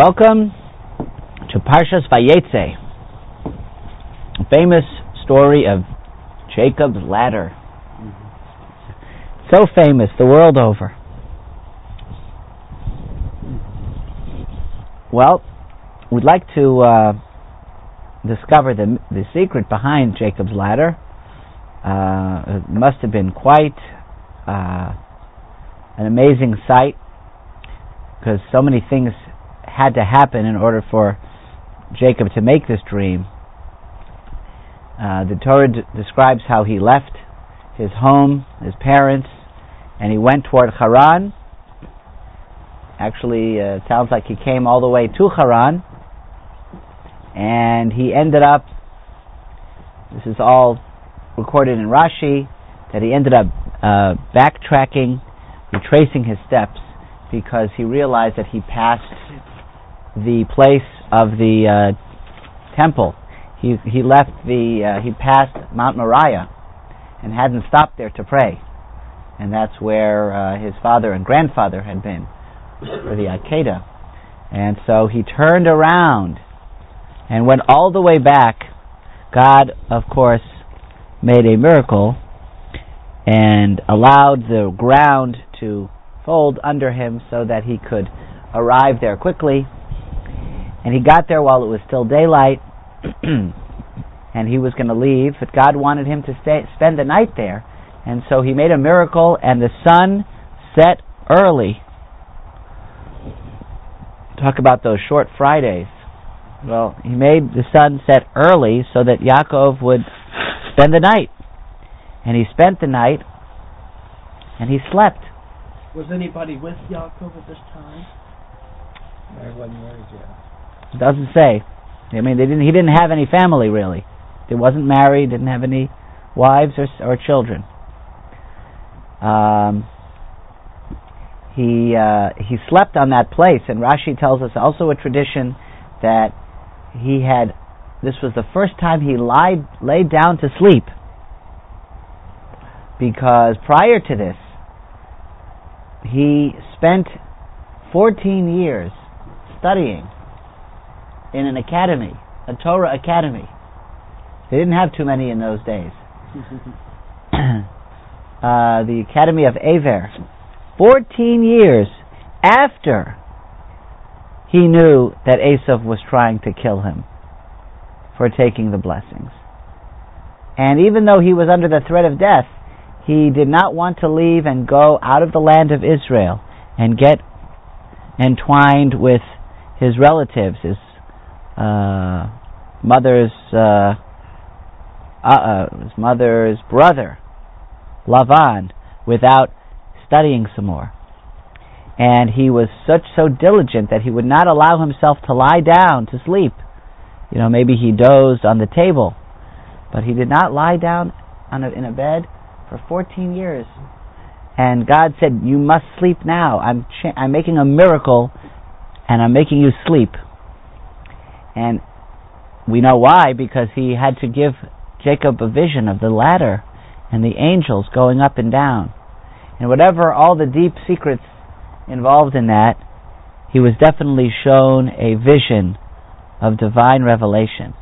Welcome to Parshas Vayetze, a famous story of Jacob's ladder. So famous the world over. Well, we'd like to discover the secret behind Jacob's ladder. It must have been quite an amazing sight, because so many things had to happen in order for Jacob to make this dream. The Torah describes how he left his home, his parents, and he went toward Haran. Actually, it sounds like he came all the way to Haran, and he ended up, this is all recorded in Rashi, that he ended up backtracking, retracing his steps, because he realized that he passed the place of the temple. He passed Mount Moriah and hadn't stopped there to pray, and that's where his father and grandfather had been for the Akedah. And so he turned around and went all the way back. God, of course, made a miracle and allowed the ground to fold under him so that he could arrive there quickly. And he got there while it was still daylight, and he was going to leave, but God wanted him to spend the night there, and so he made a miracle, and the sun set early. Talk about those short Fridays. Well, he made the sun set early so that Yaakov would spend the night. And he spent the night, and he slept. Was anybody with Yaakov at this time? I wasn't married yet. It doesn't say. I mean, he didn't have any family, really. He wasn't married, didn't have any wives or children. He slept on that place, and Rashi tells us also a tradition that this was the first time he laid down to sleep, because prior to this, he spent 14 years studying in an academy, a Torah academy. They didn't have too many in those days. The Academy of Aver. 14 years after he knew that Esav was trying to kill him for taking the blessings. And even though he was under the threat of death, he did not want to leave and go out of the land of Israel and get entwined with his relatives, his mother's brother, Lavan, without studying some more. And he was so diligent that he would not allow himself to lie down to sleep. Maybe he dozed on the table, but he did not lie down in a bed for 14 years. And God said, "You must sleep now. I'm making a miracle, and I'm making you sleep." And we know why, because he had to give Jacob a vision of the ladder and the angels going up and down. And whatever all the deep secrets involved in that, he was definitely shown a vision of divine revelation.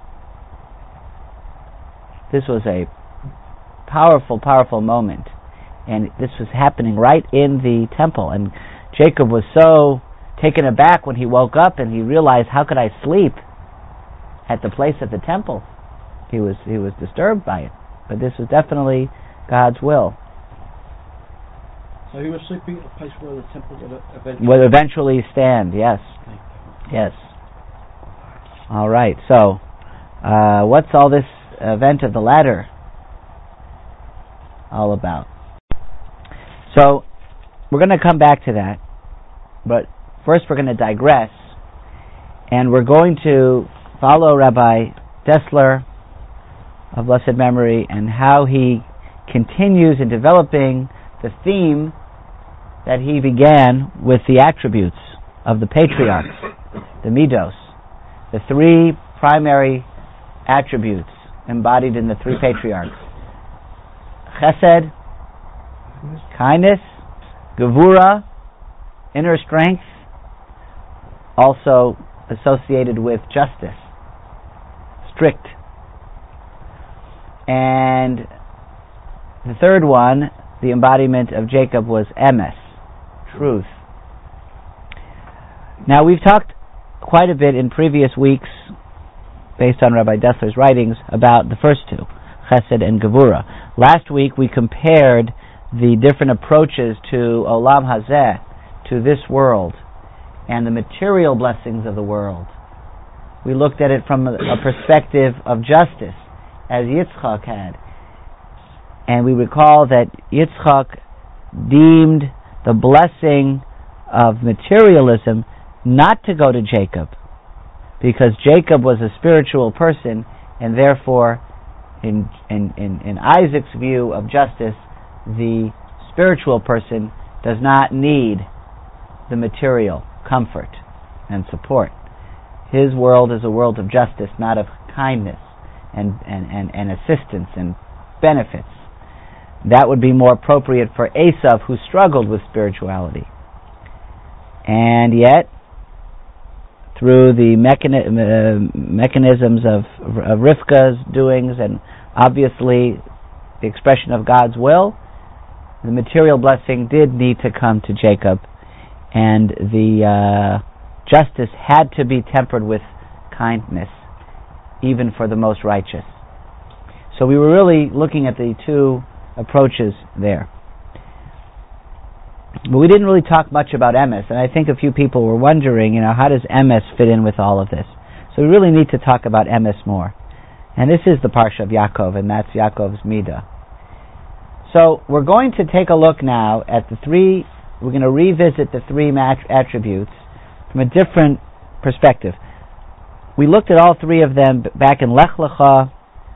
This was a powerful, powerful moment. And this was happening right in the temple. And Jacob was so taken aback when he woke up and he realized, how could I sleep at the place at the temple? He was disturbed by it. But this was definitely God's will. So he was sleeping at the place where the temple would eventually stand, yes. Yes. All right, so what's all this event of the ladder all about? So we're going to come back to that, but first we're going to digress, and we're going to follow Rabbi Dessler of blessed memory and how he continues in developing the theme that he began with the attributes of the patriarchs, the midos, the three primary attributes embodied in the three patriarchs: chesed, kindness, gevura, inner strength, also associated with justice, strict. And the third one, the embodiment of Jacob, was emes, truth. Now, we've talked quite a bit in previous weeks, based on Rabbi Dessler's writings, about the first two, Chesed and Gevura. Last week we compared the different approaches to Olam Hazeh, to this world, and the material blessings of the world. We looked at it from a perspective of justice, as Yitzchak had. And we recall that Yitzchak deemed the blessing of materialism not to go to Jacob, because Jacob was a spiritual person, and therefore, in Isaac's view of justice, the spiritual person does not need the material comfort and support. His world is a world of justice, not of kindness and assistance and benefits. That would be more appropriate for Esav, who struggled with spirituality. And yet, through the mechanisms of Rivka's doings and obviously the expression of God's will, the material blessing did need to come to Jacob, and the justice had to be tempered with kindness, even for the most righteous. So we were really looking at the two approaches there. But we didn't really talk much about emes, and I think a few people were wondering, how does emes fit in with all of this? So we really need to talk about emes more. And this is the Parsha of Yaakov, and that's Yaakov's Midah. So we're going to take a look now at we're going to revisit the three attributes from a different perspective. We looked at all three of them back in Lech Lecha,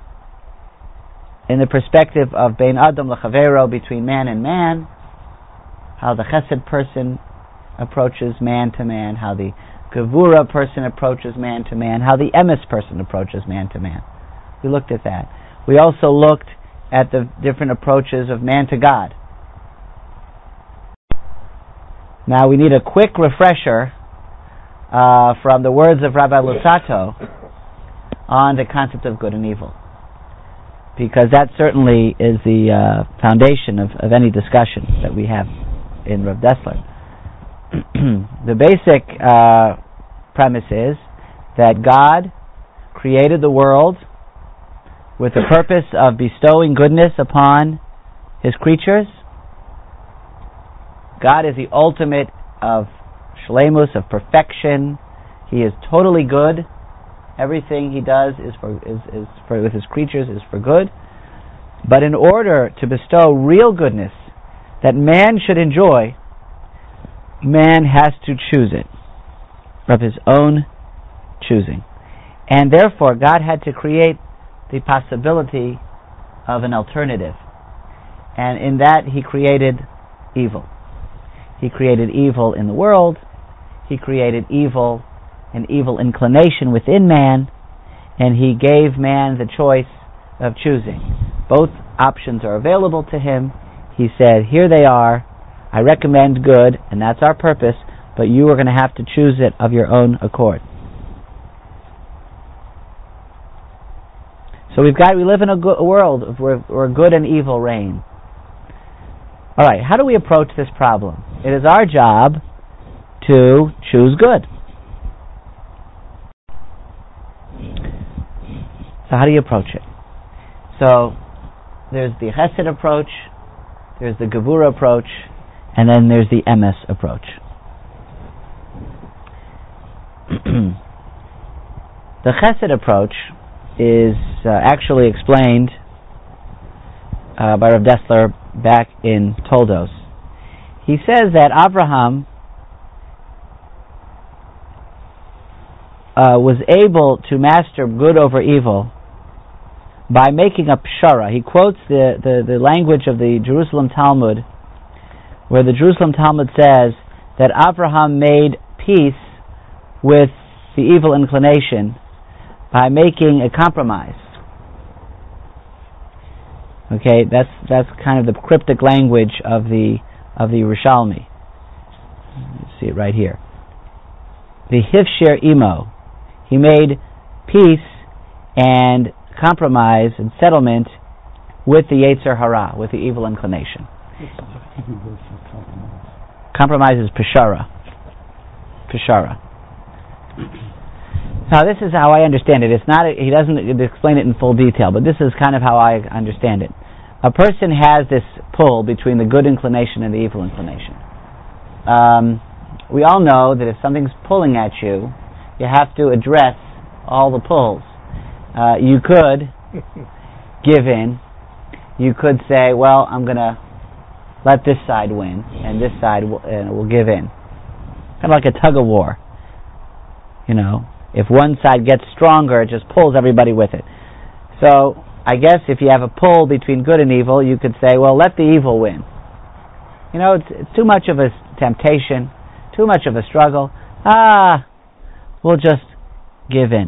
in the perspective of Bein Adam Lechavero, between man and man, how the Chesed person approaches man to man, how the Gevura person approaches man to man, how the Emes person approaches man to man. We looked at that. We also looked at the different approaches of man to God. Now we need a quick refresher from the words of Rabbi Lusato on the concept of good and evil, because that certainly is the foundation of any discussion that we have in Rav Dessler. The basic premise is that God created the world with the purpose of bestowing goodness upon His creatures. God is the ultimate of shleimus, of perfection. He is totally good. Everything He does with His creatures is for good. But in order to bestow real goodness that man should enjoy, man has to choose it of his own choosing. And therefore God had to create the possibility of an alternative. And in that He created evil. He created evil in the world. He created evil, an evil inclination within man, and He gave man the choice of choosing. Both options are available to him. He said, here they are, I recommend good, and that's our purpose, but you are going to have to choose it of your own accord. So we live in a world where good and evil reign. Alright, how do we approach this problem? It is our job to choose good. So how do you approach it? So there's the Chesed approach, there's the Gevura approach, and then there's the Emes approach. The Chesed approach is actually explained by Rav Dessler back in Toldos. He says that Abraham was able to master good over evil by making a pshara. He quotes the language of the Jerusalem Talmud, where the Jerusalem Talmud says that Abraham made peace with the evil inclination by making a compromise. Okay, that's kind of the cryptic language of the Yerushalmi. You see it right here. the hifshir imo. He made peace and compromise and settlement with the Yetzer Hara, with the evil inclination. Compromise is peshara. Peshara. Now this is how I understand it. It's not. He doesn't explain it in full detail, but this is kind of how I understand it. A person has this pull between the good inclination and the evil inclination. We all know that if something's pulling at you, you have to address all the pulls. You could give in. You could say, well, I'm going to let this side win, and this side will give in. Kind of like a tug of war. You know, if one side gets stronger, it just pulls everybody with it. So, I guess if you have a pull between good and evil, you could say, well, let the evil win. You know, it's too much of a temptation, too much of a struggle. We'll just give in.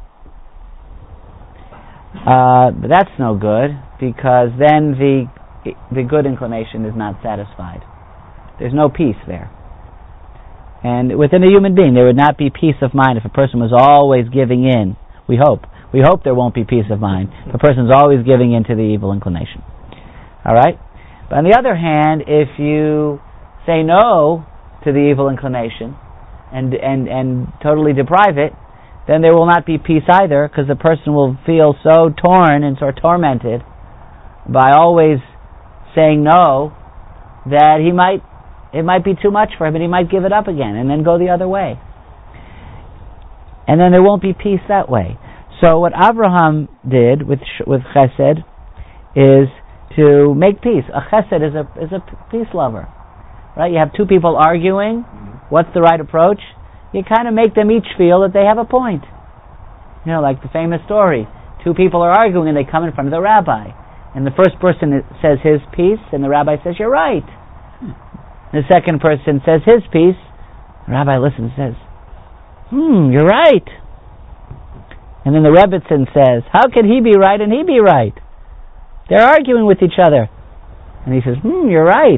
But that's no good, because then the good inclination is not satisfied. There's no peace there. And within a human being, there would not be peace of mind if a person was always giving in. We hope there won't be peace of mind if a person's always giving in to the evil inclination. All right? But on the other hand, if you say no to the evil inclination and totally deprive it, then there will not be peace either, because the person will feel so torn and so tormented by always saying no that it might be too much for him, and he might give it up again and then go the other way. And then there won't be peace that way. So what Abraham did with Chesed is to make peace. A Chesed is a peace lover, right? You have two people arguing. What's the right approach? You kind of make them each feel that they have a point. You know, like the famous story. Two people are arguing and they come in front of the rabbi. And the first person says his piece and the rabbi says, you're right. The second person says his piece. The rabbi listens and says, you're right. And then the Rebbitzin says, how can he be right and he be right? They're arguing with each other. And he says, you're right.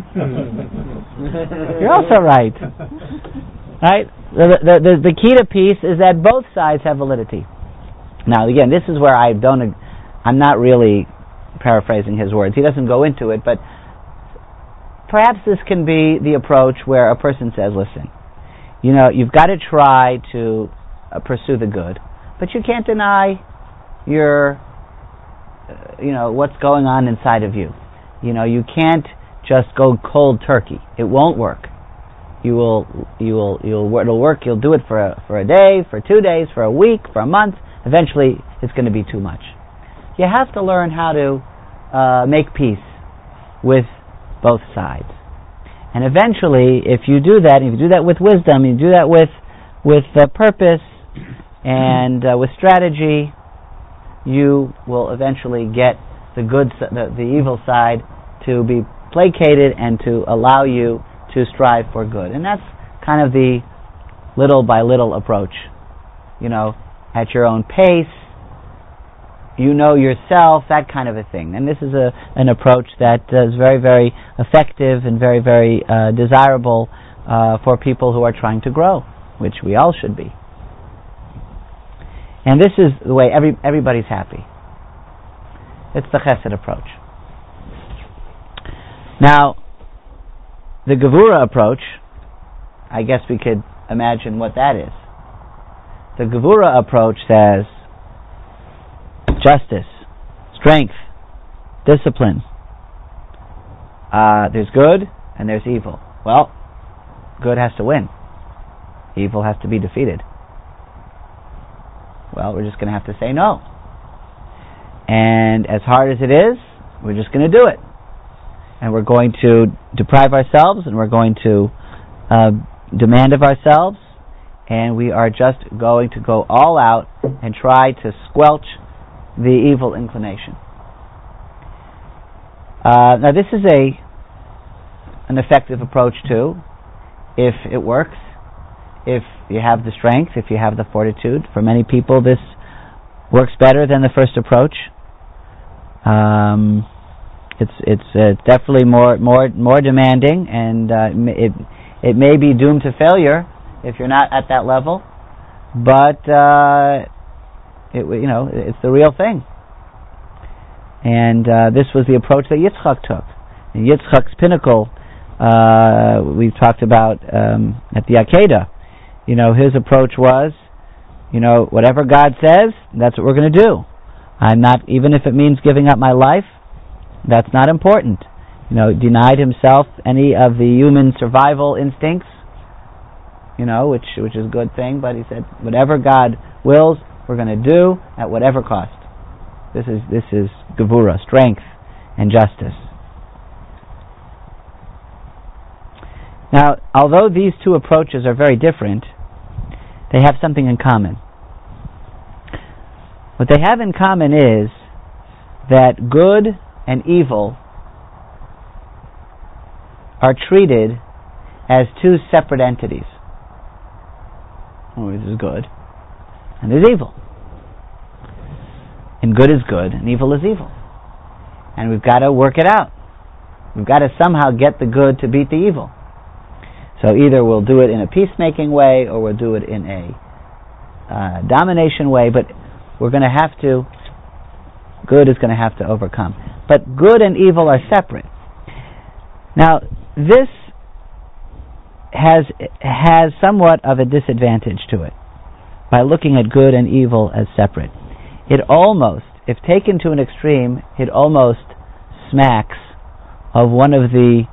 You're also right. Right? The key to peace is that both sides have validity. Now, again, this is where I'm not really paraphrasing his words. He doesn't go into it, but perhaps this can be the approach where a person says, listen, you know, you've got to try to pursue the good, but you can't deny what's going on inside of you. You know, you can't just go cold turkey. It won't work. It'll work. You'll do it for a day, for 2 days, for a week, for a month. Eventually, it's going to be too much. You have to learn how to make peace with both sides. And eventually, if you do that with wisdom, you do that with purpose and with strategy, you will eventually get the evil side to be placated and to allow you to strive for good. And that's kind of the little by little approach. You know, at your own pace, you know yourself, that kind of a thing. And this is an approach that is very, very effective and very, very desirable for people who are trying to grow, which we all should be. And this is the way everybody's happy. It's the Chesed approach. Now, the Gevura approach, I guess we could imagine what that is. The Gevura approach says justice, strength, discipline. There's good and there's evil. Well, good has to win. Evil has to be defeated. Well, we're just going to have to say no. And as hard as it is, we're just going to do it. And we're going to deprive ourselves, and we're going to demand of ourselves, and we are just going to go all out and try to squelch the evil inclination. Now this is an effective approach too, if it works, if you have the strength, if you have the fortitude. For many people this works better than the first approach. It's definitely more demanding, and it may be doomed to failure if you're not at that level, but it's the real thing. And this was the approach that Yitzchak took. And Yitzchak's pinnacle, we've talked about at the Akedah. His approach was, whatever God says, that's what we're going to do. I'm not, even if it means giving up my life, that's not important. Denied himself any of the human survival instincts, which is a good thing, but he said, whatever God wills, we're going to do at whatever cost. This is Gevura, strength and justice. Now, although these two approaches are very different, they have something in common. What they have in common is that good and evil are treated as two separate entities. This is good, and there's evil. And good is good, and evil is evil. And we've got to work it out. We've got to somehow get the good to beat the evil. So either we'll do it in a peacemaking way, or we'll do it in a domination way, but we're going to have to, good is going to have to overcome. But good and evil are separate. Now, this has somewhat of a disadvantage to it by looking at good and evil as separate. It almost, if taken to an extreme, it almost smacks of one of the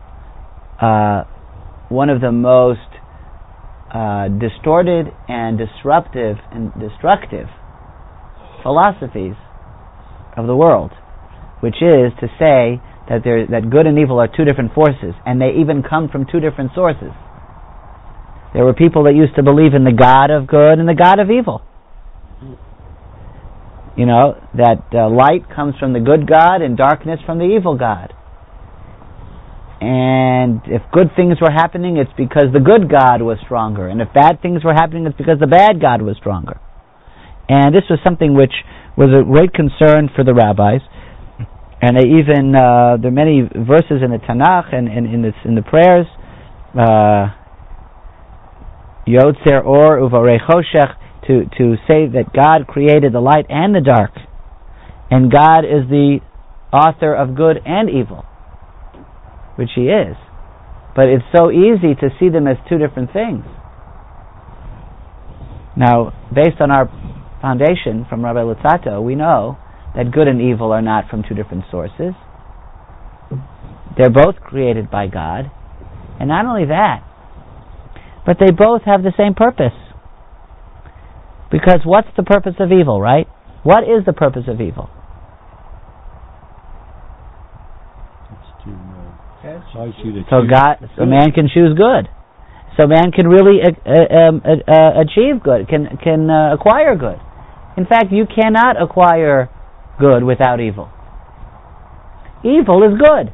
most distorted and disruptive and destructive philosophies of the world, which is to say that good and evil are two different forces, and they even come from two different sources. There were people that used to believe in the God of good and the God of evil. That light comes from the good God and darkness from the evil God. And if good things were happening, it's because the good God was stronger. And if bad things were happening, it's because the bad God was stronger. And this was something which was a great concern for the rabbis. And they even, there are many verses in the Tanakh and in the prayers, Yotzer Or Uvarei Choshech, to say that God created the light and the dark, and God is the author of good and evil, which He is. But it's so easy to see them as two different things. Now, based on our foundation from Rabbi Luzzatto, we know that good and evil are not from two different sources. They're both created by God. And not only that, but they both have the same purpose. Because what's the purpose of evil, right? What is the purpose of evil? So man can choose good. So man can really achieve good, can acquire good. In fact, you cannot acquire good without evil. Evil is good.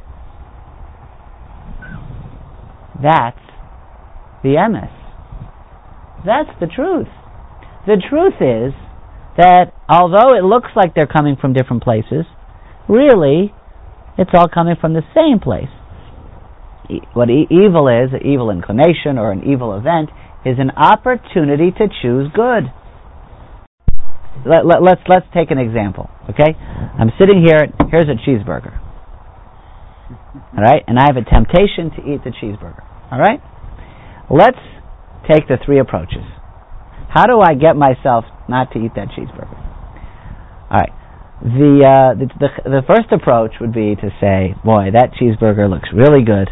That's the emes. That's the truth. The truth is that although it looks like they're coming from different places, really, it's all coming from the same place. What evil is, an evil inclination or an evil event, is an opportunity to choose good. Let's take an example, okay? I'm sitting here, here's a cheeseburger. All right? And I have a temptation to eat the cheeseburger. All right? Let's take the three approaches. How do I get myself not to eat that cheeseburger? All right. The first approach would be to say, boy, that cheeseburger looks really good,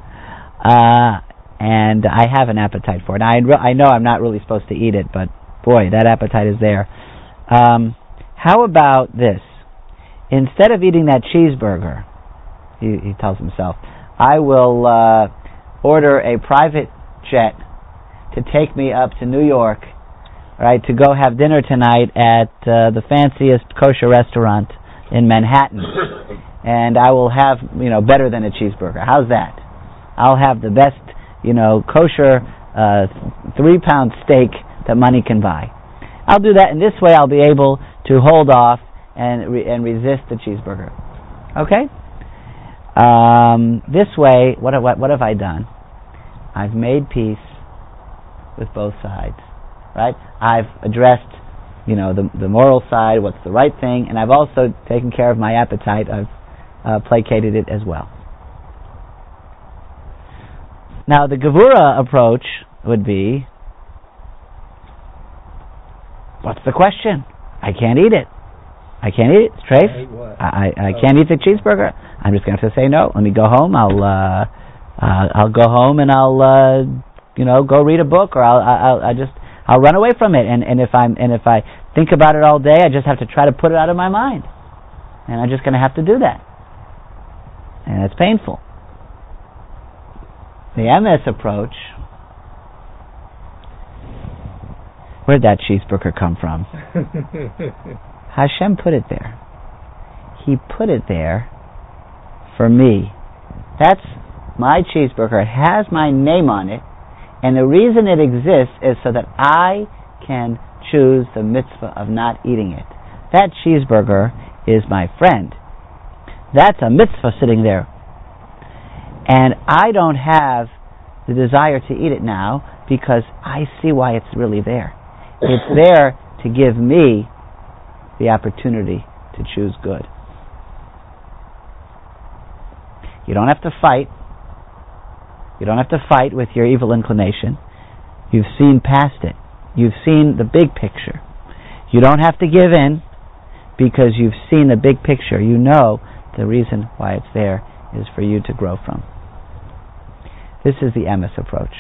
and I have an appetite for it. Now, I know I'm not really supposed to eat it, but boy, that appetite is there. How about this? Instead of eating that cheeseburger, he tells himself, I will order a private jet to take me up to New York, right, to go have dinner tonight at the fanciest kosher restaurant in Manhattan, and I will have, better than a cheeseburger. How's that? I'll have the best, kosher 3-pound steak that money can buy. I'll do that, and this way I'll be able to hold off and resist the cheeseburger. Okay? This way, what have I done? I've made peace with both sides, right? I've addressed, the moral side, what's the right thing, and I've also taken care of my appetite. I've placated it as well. Now, the Gevura approach would be, what's the question? I can't eat it. I can't eat it. Strafe. I can't eat the cheeseburger. I'm just going to have to say no. Let me go home. I'll go home and I'll go read a book, or I'll run away from it. And if I think about it all day, I just have to try to put it out of my mind. And I'm just going to have to do that. And it's painful. The MS approach, where'd that cheeseburger come from? Hashem put it there. He put it there for me. That's my cheeseburger. It has my name on it, and the reason it exists is so that I can choose the mitzvah of not eating it. That cheeseburger is my friend. That's a mitzvah sitting there. And I don't have the desire to eat it now because I see why it's really there. It's there to give me the opportunity to choose good. You don't have to fight. You don't have to fight with your evil inclination. You've seen past it. You've seen the big picture. You don't have to give in because you've seen the big picture. You know the reason why it's there is for you to grow from. This is the emes approach.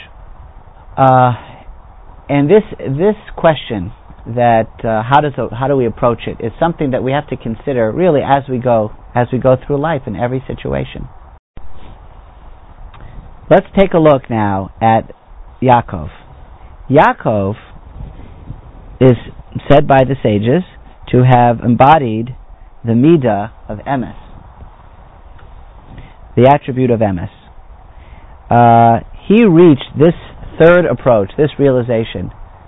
And this question that how do we approach it is something that we have to consider really as we go through life in every situation. Let's take a look now at Yaakov. Yaakov is said by the sages to have embodied the midah of emes, the attribute of emes. He reached this third approach, this realization.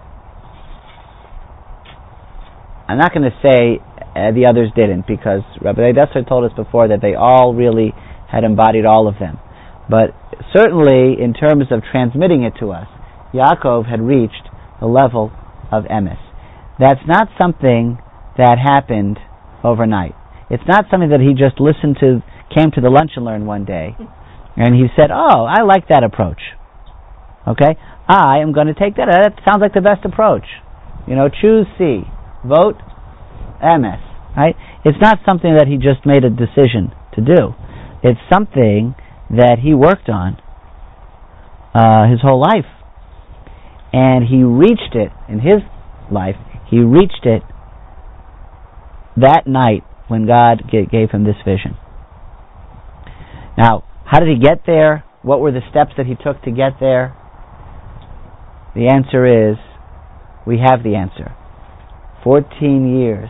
I'm not going to say the others didn't, because Rabbi Desser told us before that they all really had embodied all of them. But certainly, in terms of transmitting it to us, Yaakov had reached the level of emes. That's not something that happened overnight. It's not something that he just came to the lunch and learn one day, and he said, "Oh, I like that approach. Okay, I am going to take that. That sounds like the best approach. Choose C, vote emes." Right? It's not something that he just made a decision to do. It's something that he worked on his whole life, and he reached it in his life. He reached it that night when God gave him this vision. Now, how did he get there? What were the steps that he took to get there? The answer is, we have the answer. 14 years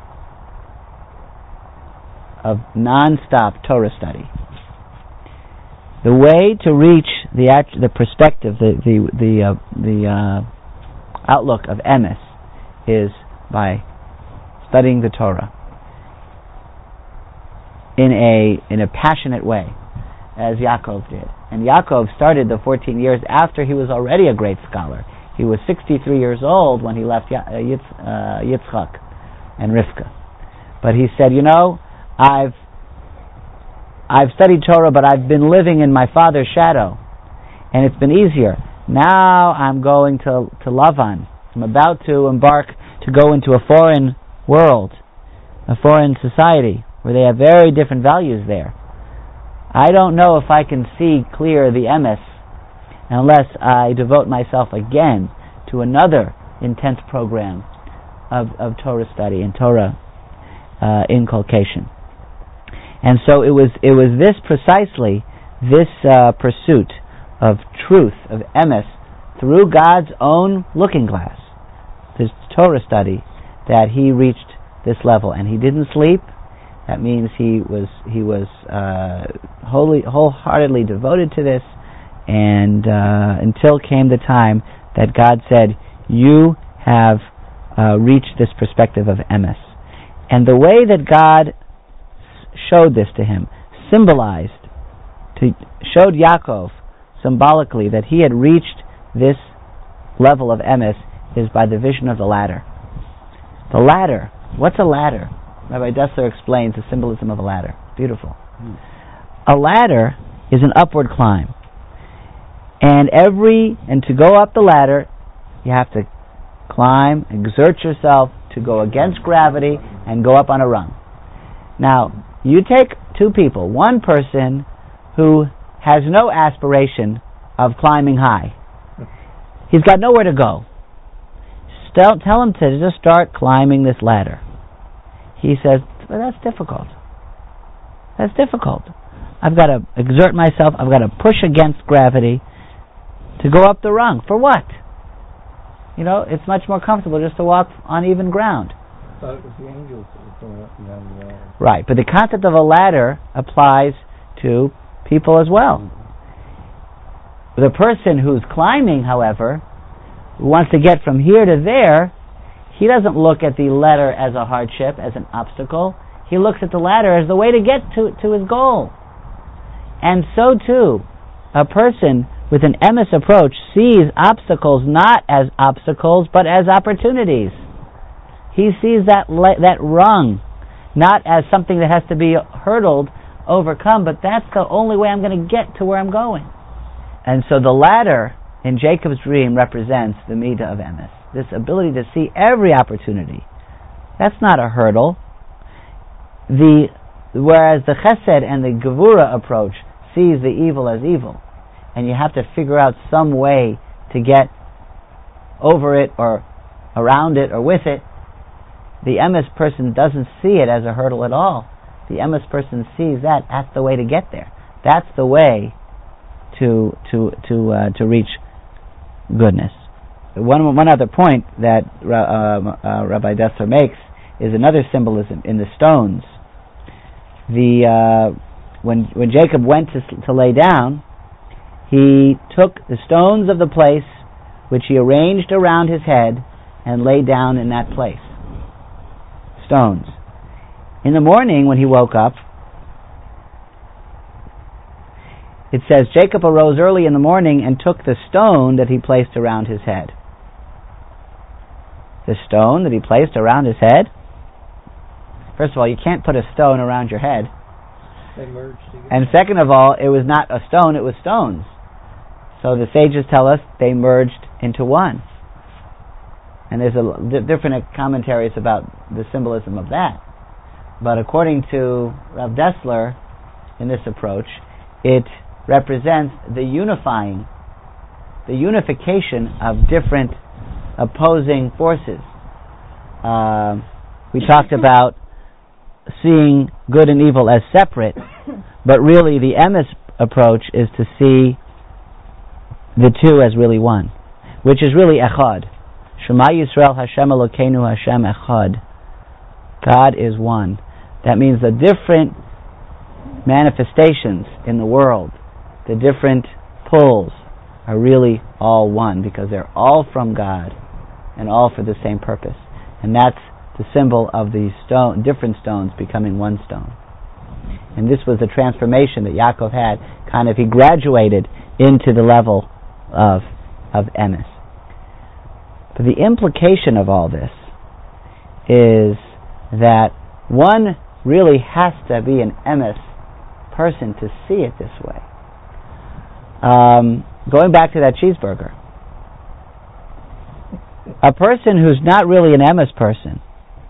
of non-stop Torah study. The way to reach the perspective, the outlook of emes, is by studying the Torah in a passionate way, as Yaakov did. And Yaakov started the 14 years after he was already a great scholar. He was 63 years old when he left Yitzchak and Rivka. But he said, I've studied Torah, but I've been living in my father's shadow, and it's been easier. Now I'm going to Lavan. I'm about to embark to go into a foreign world, a foreign society, where they have very different values there. I don't know if I can see clear the emes unless I devote myself again to another intense program of Torah study and Torah inculcation. And so it was this precisely, this pursuit of truth, of emes, through God's own looking glass, this Torah study, that he reached this level. And he didn't sleep. That means he was wholeheartedly devoted to this, and until came the time that God said, "You have reached this perspective of emes." And the way that God showed this to him, showed Yaakov symbolically that he had reached this level of emes is by the vision of the ladder. The ladder. What's a ladder? Rabbi Dessler explains the symbolism of a ladder. Beautiful. A ladder is an upward climb. And to go up the ladder, you have to climb, exert yourself to go against gravity and go up on a rung. Now, you take two people, one person who has no aspiration of climbing high. He's got nowhere to go. Tell him to just start climbing this ladder. He says, well, that's difficult. That's difficult. I've got to exert myself. I've got to push against gravity to go up the rung. For what? It's much more comfortable just to walk on even ground. I thought it was the angels that were going up and down the ladder. Right, but the concept of a ladder applies to people as well. The person who's climbing, however, who wants to get from here to there, he doesn't look at the ladder as a hardship, as an obstacle. He looks at the ladder as the way to get to his goal. And so too, a person with an emes approach sees obstacles not as obstacles, but as opportunities. He sees that rung not as something that has to be hurdled, overcome, but that's the only way I'm going to get to where I'm going. And so the ladder in Jacob's dream represents the midah of emes, this ability to see every opportunity. That's not a hurdle. Whereas the chesed and the gevura approach sees the evil as evil, and you have to figure out some way to get over it or around it or with it. The emes person doesn't see it as a hurdle at all. The emes person sees that's the way to get there. That's the way to reach goodness. One other point that Rabbi Dessler makes is another symbolism in the stones. When Jacob went to lay down, he took the stones of the place which he arranged around his head and lay down in that place. Stones. In the morning when he woke up, it says, Jacob arose early in the morning and took the stone that he placed around his head. The stone that he placed around his head? First of all, you can't put a stone around your head. They merged together. And second of all, it was not a stone, it was stones. So the sages tell us they merged into one. And there's different commentaries about the symbolism of that. But according to Rav Dessler, in this approach, it represents the unification of different opposing forces. We talked about seeing good and evil as separate, but really the emes approach is to see the two as really one, which is really echad. Shema Yisrael Hashem Elokeinu Hashem echad. God is one. That means the different manifestations in the world, the different pulls, are really all one because they're all from God and all for the same purpose. And that's the symbol of the different stones becoming one stone. And this was the transformation that Yaakov had. He graduated into the level of emes. But the implication of all this is that one really has to be an emes person to see it this way. Going back to that cheeseburger, a person who's not really an emes person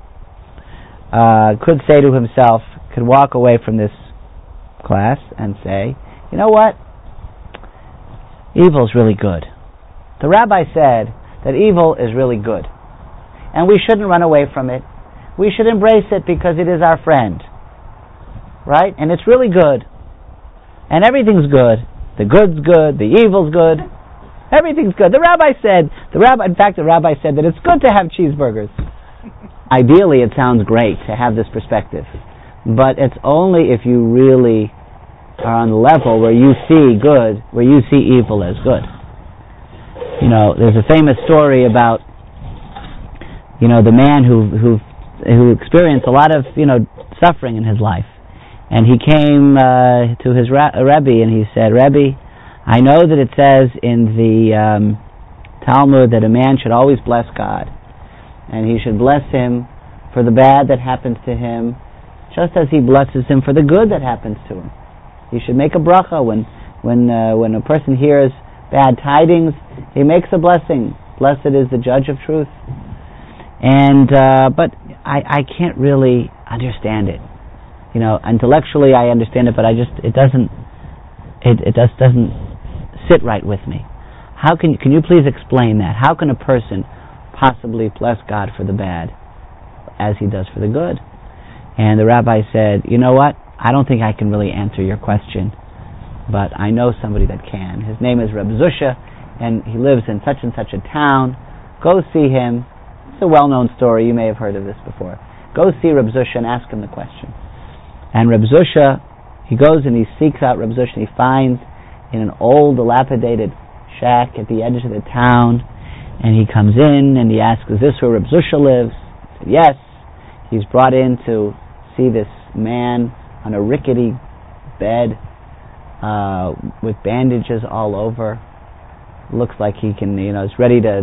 could say to himself, could walk away from this class and say, you know what? Evil's really good. The rabbi said that evil is really good. And we shouldn't run away from it. We should embrace it because it is our friend. Right? And it's really good. And everything's good. The good's good. The evil's good. Everything's good. The rabbi said that it's good to have cheeseburgers. Ideally, it sounds great to have this perspective. But it's only if you really are on the level where you see good, where you see evil as good. There's a famous story about, the man who experienced a lot of, suffering in his life. And he came to his Rebbe and he said, Rebbe, I know that it says in the Talmud that a man should always bless God, and he should bless him for the bad that happens to him, just as he blesses him for the good that happens to him. He should make a bracha when a person hears bad tidings. He makes a blessing. Blessed is the judge of truth. And but I can't really understand it. Intellectually I understand it, but it just doesn't sit right with me. How can you please explain that? How can a person possibly bless God for the bad as he does for the good? And the rabbi said, you know what? I don't think I can really answer your question, but I know somebody that can. His name is Reb Zusha, and he lives in such and such a town. Go see him. It's a well-known story. You may have heard of this before. Go see Reb Zusha and ask him the question. And Reb Zusha, he goes and he seeks out Reb Zusha, and he finds in an old, dilapidated shack at the edge of the town, and he comes in and he asks, is this where Reb Zusha lives? He said, yes. He's brought in to see this man on a rickety bed with bandages all over. Looks like he can, is ready to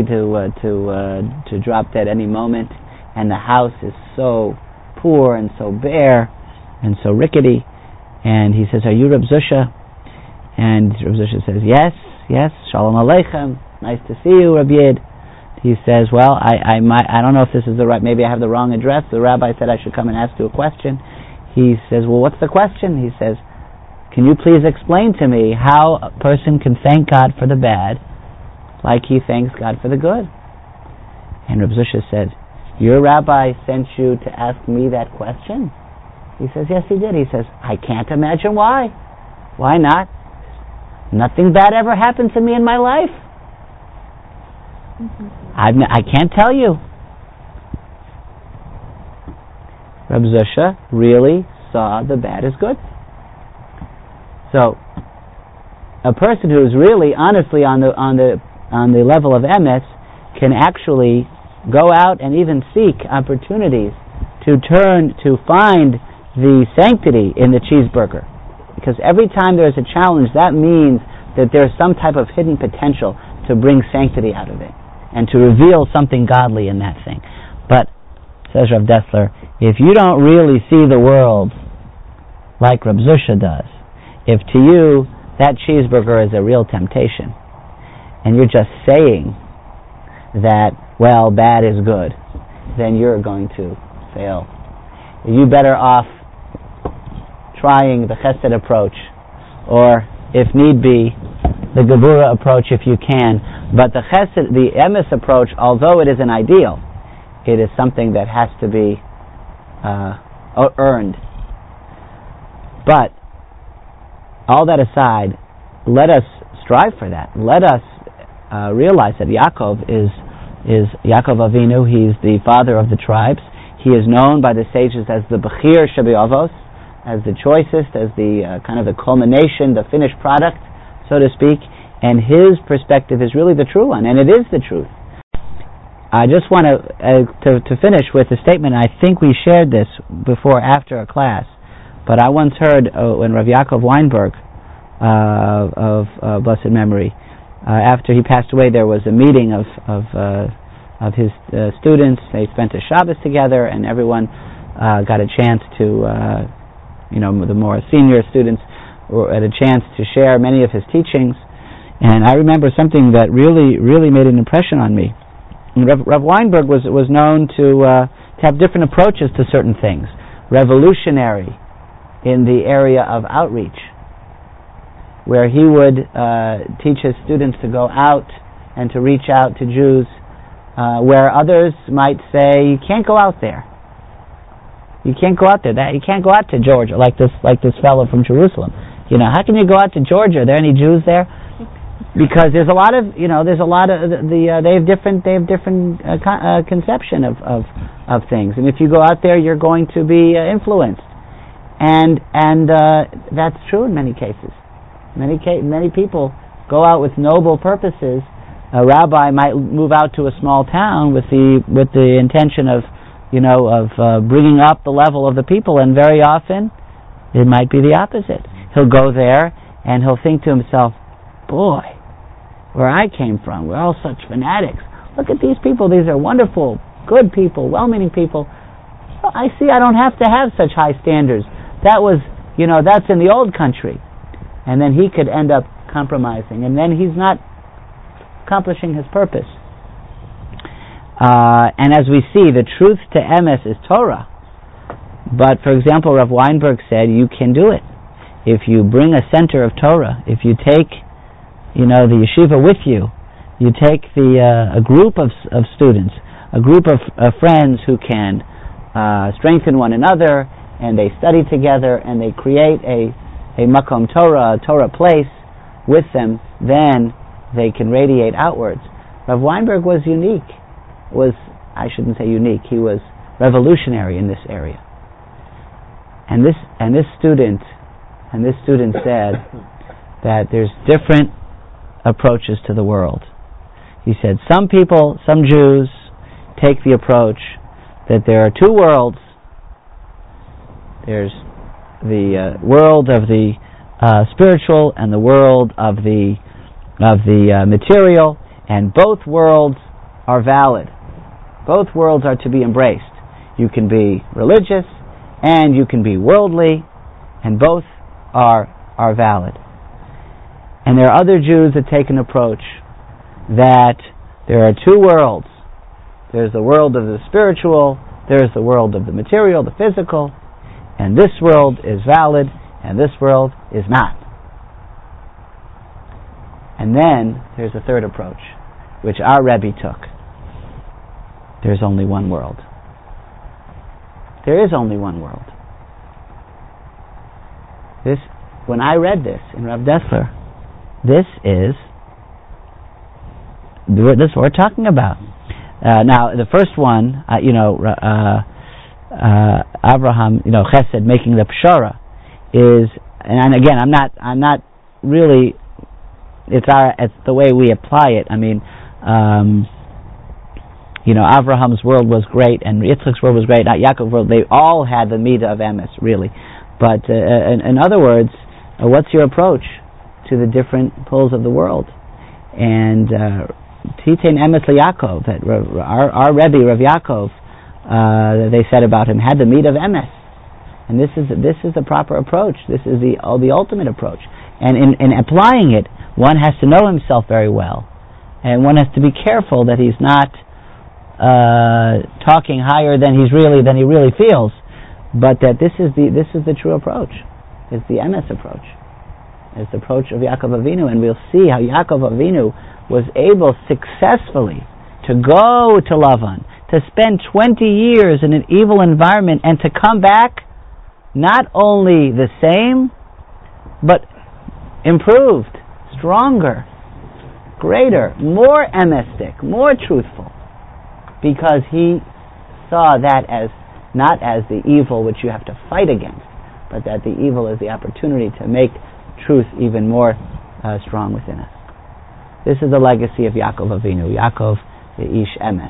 drop dead any moment. And the house is so poor and so bare and so rickety. And he says, are you Reb Zusha? And Reb Zusha says, yes, Shalom Aleichem, nice to see you, Reb Yid. He says, well, I don't know if this is the right, maybe I have the wrong address. The rabbi said I should come and ask you a question. He says, well, what's the question? He says, can you please explain to me how a person can thank God for the bad like he thanks God for the good? And Reb Zusha says, your rabbi sent you to ask me that question? He says, yes, he did. He says, I can't imagine why. Why not? Nothing bad ever happened to me in my life. I can't tell you. Reb Zusha really saw the bad as good. So, a person who is really, honestly, on the level of emes, can actually go out and even seek opportunities to find the sanctity in the cheeseburger. Because every time there's a challenge, that means that there's some type of hidden potential to bring sanctity out of it and to reveal something godly in that thing. But, says Rav Dessler, if you don't really see the world like Reb Zusha does, if to you that cheeseburger is a real temptation, and you're just saying that, well, bad is good, then you're going to fail. You're better off trying the chesed approach, or, if need be, the Gebura approach if you can. But the chesed, the emes approach, although it is an ideal, it is something that has to be earned. But, all that aside, let us strive for that. Let us realize that Yaakov is Yaakov Avinu. He's the father of the tribes. He is known by the sages as the Bechir Shebe'avos, as the choicest, as the kind of the culmination, the finished product, so to speak. And his perspective is really the true one, and it is the truth. I just want to finish with a statement. I think we shared this before after a class, but I once heard when Rav Yaakov Weinberg of blessed memory, after he passed away, there was a meeting of his students. They spent a Shabbos together, and everyone got a chance to, the more senior students had a chance to share many of his teachings. And I remember something that really, really made an impression on me. Rav Weinberg was known to have different approaches to certain things. Revolutionary in the area of outreach, where he would teach his students to go out and to reach out to Jews, where others might say, you can't go out there. You can't go out there. You can't go out to Georgia like this fellow from Jerusalem. How can you go out to Georgia? Are there any Jews there? Because there's a lot of they have different conception of things, and if you go out there, you're going to be influenced, and that's true in many cases. Many people go out with noble purposes. A rabbi might move out to a small town with the intention of bringing up the level of the people, and very often it might be the opposite. He'll go there and he'll think to himself, boy, where I came from. We're all such fanatics. Look at these people. These are wonderful, good people, well-meaning people. Well, I see I don't have to have such high standards. That was, that's in the old country. And then he could end up compromising. And then he's not accomplishing his purpose. And as we see, the truth to emes is Torah. But, for example, Rav Weinberg said you can do it. If you bring a center of Torah, if you take, the yeshiva with you, you take a group of students, a group of friends who can strengthen one another, and they study together, and they create a makom Torah, a Torah place with them, then they can radiate outwards. Rav Weinberg was unique. I shouldn't say unique, he was revolutionary in this area. And this student said that there's different approaches to the world. He said some Jews take the approach that there are two worlds. There's the world of the spiritual and the world of the material, and both worlds are valid. Both worlds are to be embraced. You can be religious and you can be worldly, and both are valid. And there are other Jews that take an approach that there are two worlds. There's the world of the spiritual, there's the world of the material, the physical, and this world is valid and this world is not. And then there's a third approach, which our Rebbe took. There's only one world. There is only one world. When I read this in Rav Dessler, this is what we're talking about. Now, the first one, Abraham, Chesed, making the pshara, is, and again, I'm not really. It's the way we apply it. I mean, Abraham's world was great, and Yitzchak's world was great. Yaakov's world, they all had the midah of emes, really. But in other words, what's your approach to the different poles of the world? And Titain emes LeYaakov, that our Rebbe Rav Yaakov, they said about him, had the midah of emes, and this is the proper approach. This is the ultimate approach. And in applying it, one has to know himself very well, and one has to be careful that he's not talking higher than he really feels, but that this is the true approach. It's the emes approach. It's the approach of Yaakov Avinu, and we'll see how Yaakov Avinu was able successfully to go to Lavan, to spend 20 years in an evil environment, and to come back not only the same, but improved, stronger, greater, more emestic, more truthful, because he saw that as not as the evil which you have to fight against, but that the evil is the opportunity to make truth even more strong within us. This is the legacy of Yaakov Avinu, Yaakov the Ish Emes.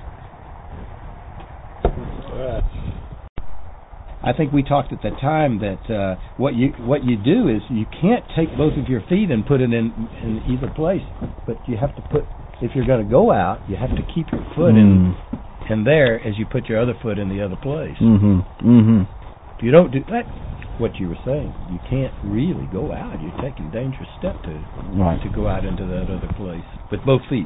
I think we talked at the time that what you do is you can't take both of your feet and put it in either place, but you have to put, if you're going to go out, you have to keep your foot in there as you put your other foot in the other place. If you don't do that, what you were saying, you can't really go out. You're taking a dangerous step to go out into that other place with both feet.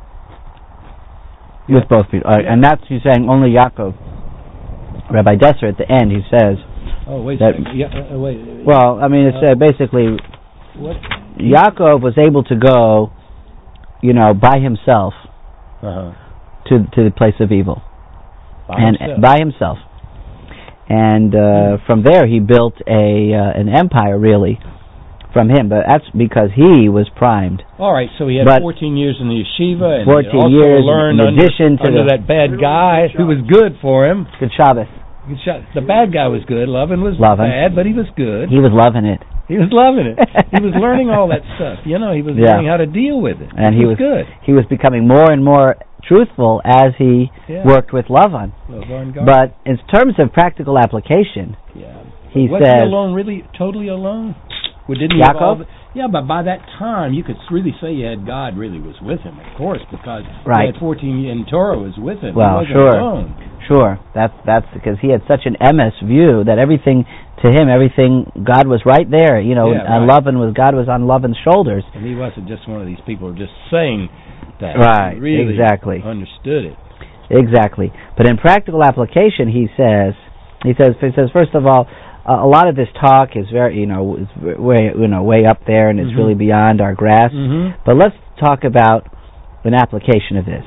With both feet, and that's, you're saying, only Yaakov. Rabbi Desser at the end, he says. Oh, wait a second. Wait. Well, I mean, it's basically what? Yaakov was able to go, by himself to the place of evil, by himself, and from there he built an empire, really, from him. But that's because he was primed. All right, so he had 14 years in the yeshiva, and 14 he also years learned in addition under that bad guy who was good for him. Good Shabbos. The bad guy was good. Lovin was bad, but he was good. He was loving it. He was loving it. He was learning all that stuff. He was learning how to deal with it. And he was good. He was becoming more and more truthful as he worked with Lavan. But in terms of practical application, he was says... he alone, really, totally alone? Didn't Yaakov? Yeah, but by that time, you could really say God really was with him, of course, because Right. he had 14, and Torah was with him. Well, he wasn't sure. alone. Sure, that's because he had such an emes view that everything to him, God was right there. Yeah, right. God was on Lavan's shoulders. And he wasn't just one of these people just saying that. Right, He really exactly. understood it. Exactly. But in practical application, he says first of all, a lot of this talk is very, is way up there, and it's really beyond our grasp. Mm-hmm. But let's talk about an application of this.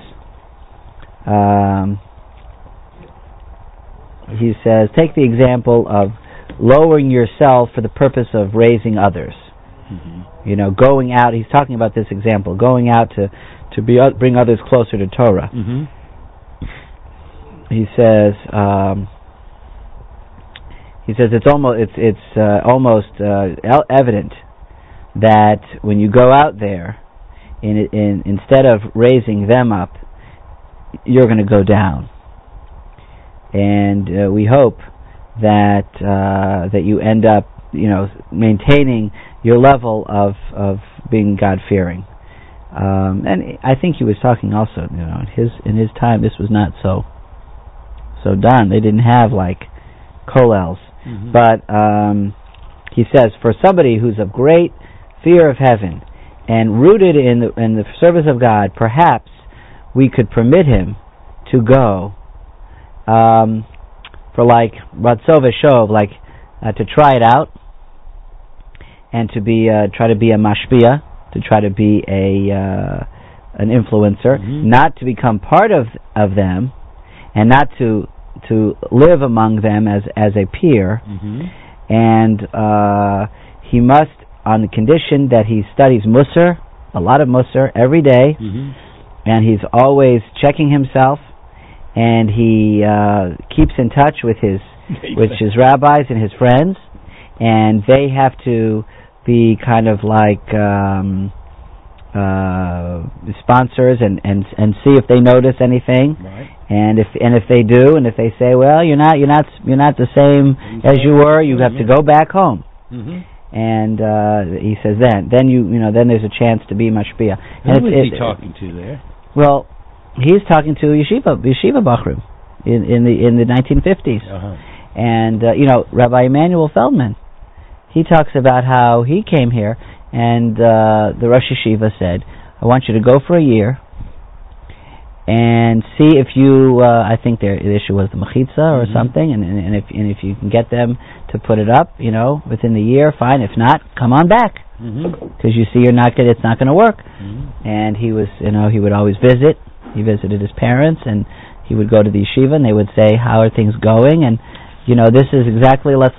He says, take the example of lowering yourself for the purpose of raising others. Mm-hmm. Going out. He's talking about this example, going out to bring others closer to Torah. Mm-hmm. He says it's almost evident that when you go out there, instead of raising them up, you're going to go down. And we hope that you end up, maintaining your level of being God-fearing. And I think he was talking also, in his time, this was not so done. They didn't have like kollels. Mm-hmm. But he says, for somebody who's of great fear of heaven and rooted in the service of God, perhaps we could permit him to go for like Ratzov Shov, like to try it out, and to be try to be a mashpia, to try to be an influencer, not to become part of them, and not to live among them as a peer, and he must, on the condition that he studies Musar, a lot of Musar every day, and he's always checking himself, and he keeps in touch with his rabbis and his friends, and they have to be kind of like sponsors and see if they notice anything, right. and if they do, and if they say, well, you're not the same as you were, you have to go back home. And he says then there's a chance to be mashpia. Who is he talking to there? Well, he's talking to yeshiva bachrim in the 1950s, and Rabbi Emanuel Feldman. He talks about how he came here, and the Rosh Yeshiva said, I want you to go for a year and see if you, I think the issue was the mechitza or something, and if you can get them to put it up, within the year, fine. If not, come on back, because you see it's not going to work. And he was, he would always visit. He visited his parents, and he would go to the yeshiva, and they would say, how are things going? And this is exactly the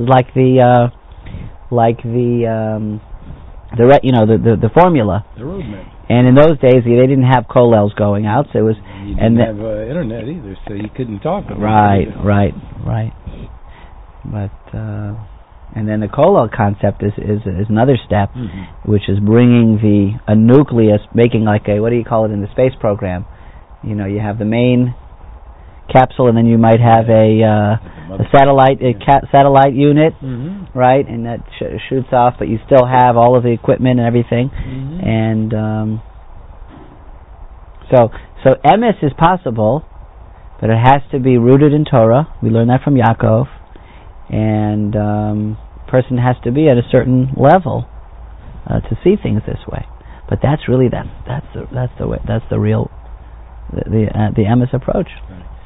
formula. The roadmap. And in those days, they didn't have kollels going out, so it was. You didn't have internet either, so you couldn't talk about it. Right. But and then the kollel concept is another step, which is bringing a nucleus, making like a, what do you call it in the space program? You have the main capsule, and then you might have a satellite unit, right? And that shoots off, but you still have all of the equipment and everything. And so emes is possible, but it has to be rooted in Torah. We learn that from Yaakov, and person has to be at a certain level to see things this way. But that's really that's the real the emes approach. Right.